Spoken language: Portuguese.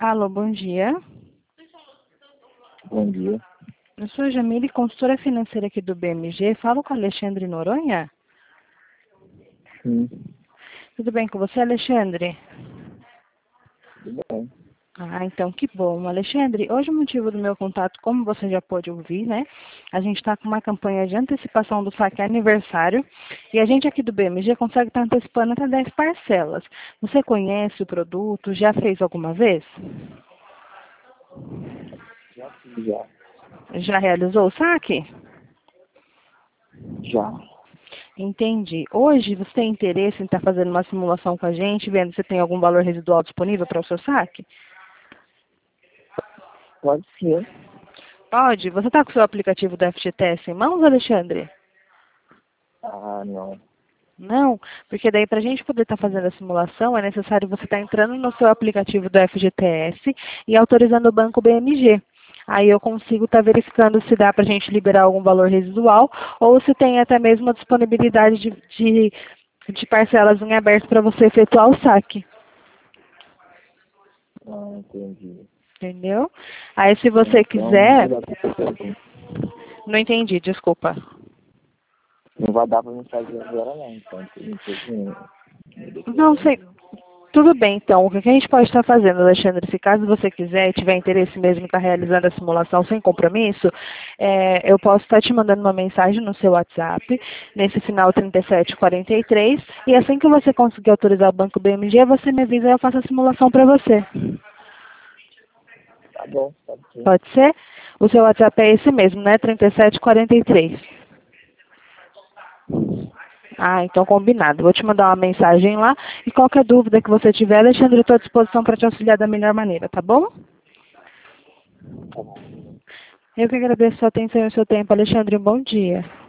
Alô, bom dia. Bom dia. Eu sou a Jamile, consultora financeira aqui do BMG. Falo com o Alexandre Noronha? Sim, Tudo bem com você, Alexandre? tudo bem. Ah, então que bom. Alexandre, hoje o motivo do meu contato, como você já pôde ouvir, né? A gente está com uma campanha de antecipação do saque aniversário e a gente aqui do BMG consegue estar antecipando até 10 parcelas. Você conhece o produto? Já fez alguma vez? Já fiz, já. Já realizou o saque? Já. Entendi. Hoje você tem interesse em estar fazendo uma simulação com a gente, vendo se tem algum valor residual disponível para o seu saque? Pode ser. Pode. Você está com o seu aplicativo do FGTS em mãos, Alexandre? Ah, não. Não, porque daí para a gente poder estar fazendo a simulação é necessário você estar entrando no seu aplicativo do FGTS e autorizando o banco BMG. Aí eu consigo estar verificando se dá para a gente liberar algum valor residual ou se tem até mesmo a disponibilidade de parcelas em aberto para você efetuar o saque. Ah, entendi. Entendeu? Aí se você Então, não vai quiser... dar pra fazer. Não entendi, desculpa. Não vai dar pra me fazer agora, não. Então, tem que Não sei. Tudo bem, então. O que a gente pode estar fazendo, Alexandre, se caso você quiser e tiver interesse mesmo em estar realizando a simulação sem compromisso, eu posso estar te mandando uma mensagem no seu WhatsApp, nesse final 3743, e assim que você conseguir autorizar o Banco BMG, você me avisa e eu faço a simulação para você. Tá bom, pode ser. Pode ser? O seu WhatsApp é esse mesmo, né? 3743. Ah, então combinado. Vou te mandar uma mensagem lá e qualquer dúvida que você tiver, Alexandre, eu estou à disposição para te auxiliar da melhor maneira, tá bom? Tá bom. Eu que agradeço a sua atenção e o seu tempo, Alexandre. Um bom dia.